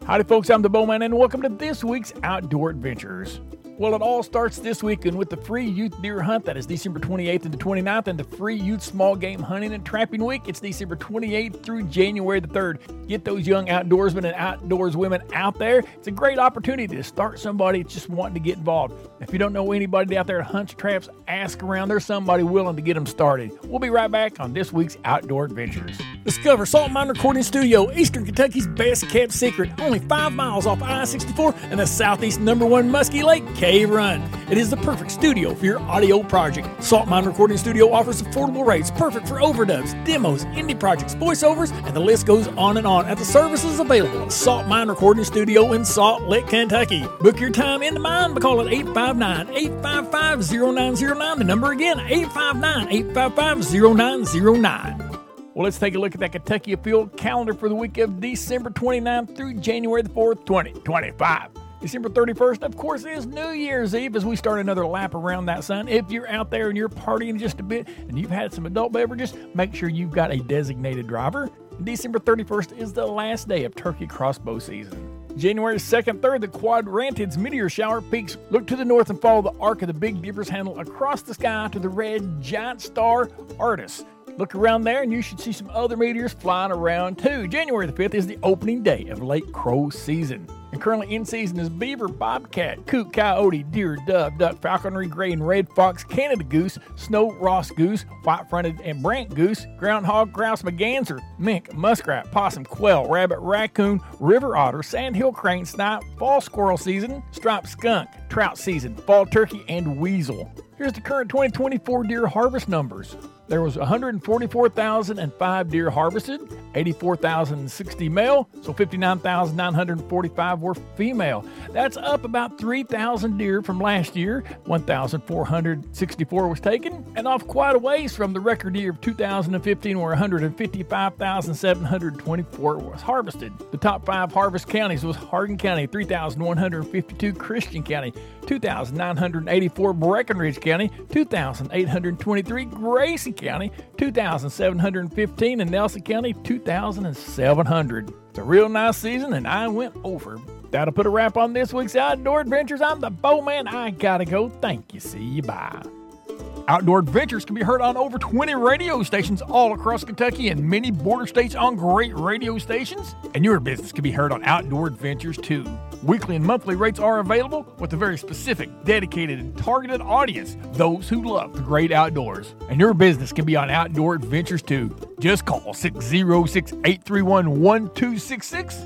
Howdy folks, I'm the Bowman and welcome to this week's Outdoor Adventures. Well, it all starts this weekend with the free youth deer hunt. That is December 28th and the 29th, and the free youth small game hunting and trapping week. It's December 28th through January the 3rd. Get those young outdoorsmen and outdoors women out there. It's a great opportunity to start somebody just wanting to get involved. If you don't know anybody out there that hunts traps, ask around. There's somebody willing to get them started. We'll be right back on this week's Outdoor Adventures. Discover Salt Mine Recording Studio, Eastern Kentucky's best kept secret. Only 5 miles off I-64 and the southeast #1 Muskie Lake, Cave Run. It is the perfect studio for your audio project. Salt Mine Recording Studio offers affordable rates, perfect for overdubs, demos, indie projects, voiceovers, and the list goes on and on. At the services available at Salt Mine Recording Studio in Salt Lake, Kentucky. Book your time in the mine by calling 859-855-0909. The number again, 859-855-0909. Well, let's take a look at that Kentucky Afield calendar for the week of December 29th through January the 4th, 2025. December 31st, of course, is New Year's Eve as we start another lap around that sun. If you're out there and you're partying just a bit and you've had some adult beverages, make sure you've got a designated driver. December 31st is the last day of turkey crossbow season. January 2nd, 3rd, the Quadrantids meteor shower peaks. Look to the north and follow the arc of the Big Dipper's handle across the sky to the red giant star Artus. Look around there and you should see some other meteors flying around too. January the 5th is the opening day of late crow season. And currently in season is beaver, bobcat, coot, coyote, deer, dove, duck, falconry, gray and red fox, Canada goose, snow Ross goose, white-fronted and brant goose, groundhog, grouse, merganser, mink, muskrat, possum, quail, rabbit, raccoon, river otter, sandhill crane, snipe, fall squirrel season, striped skunk, trout season, fall turkey, and weasel. Here's the current 2024 deer harvest numbers. There was 144,005 deer harvested, 84,060 male, so 59,945 were female. That's up about 3,000 deer from last year. 1,464 was taken, and off quite a ways from the record year of 2015 where 155,724 was harvested. The top 5 harvest counties was Hardin County, 3,152 Christian County, 2,984 Breckenridge County, 2,823 Grayson County, 2,715 in Nelson County, 2,700. It's a real nice season, and I went over. That'll put a wrap on this week's Outdoor Adventures. I'm the Bowman. I gotta go. Thank you. See you. Bye. Outdoor Adventures can be heard on over 20 radio stations all across Kentucky and many border states on great radio stations. And your business can be heard on Outdoor Adventures too. Weekly and monthly rates are available with a very specific, dedicated, and targeted audience, those who love the great outdoors. And your business can be on Outdoor Adventures too. Just call 606-831-1266